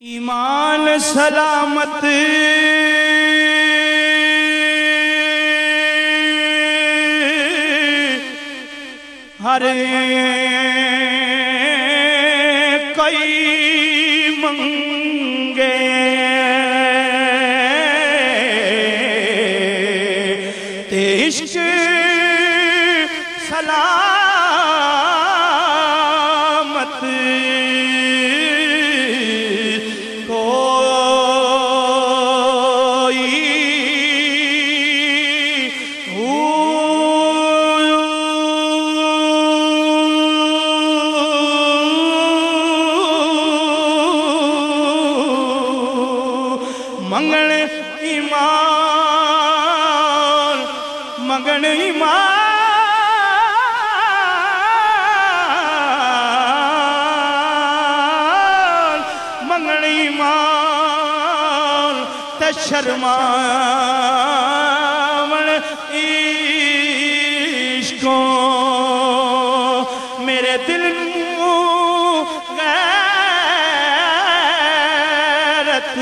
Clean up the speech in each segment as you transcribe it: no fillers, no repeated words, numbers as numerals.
ایمان سلامت ہر کوئی منگے تے عشق سلامت منگن ایمان منگن ایمان منگن ایمان تے شرماون عشقوں میرے دل نوں غیرت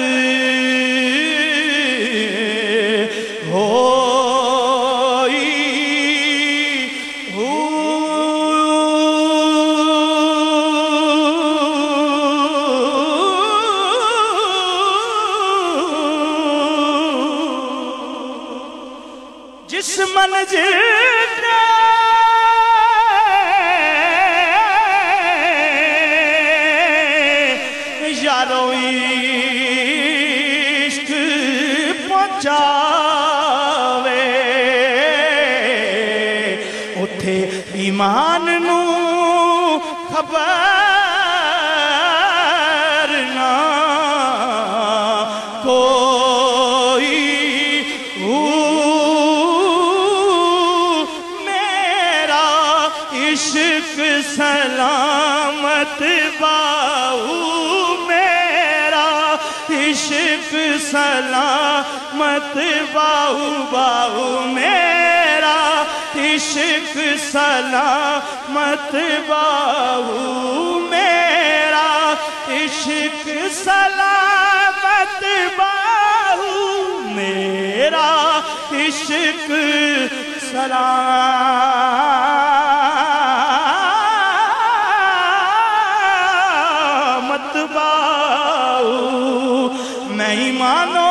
جس منزل یارو عشق پہنچاوے اتھے ایمان نو خبر نہ کوئی عشق سلامت باہو میرا عشق سلامت باہو باہو میرا عشق سلامت باہو میرا عشق سلامت باہو میرا عشق سلامت باہو میں ایمانوں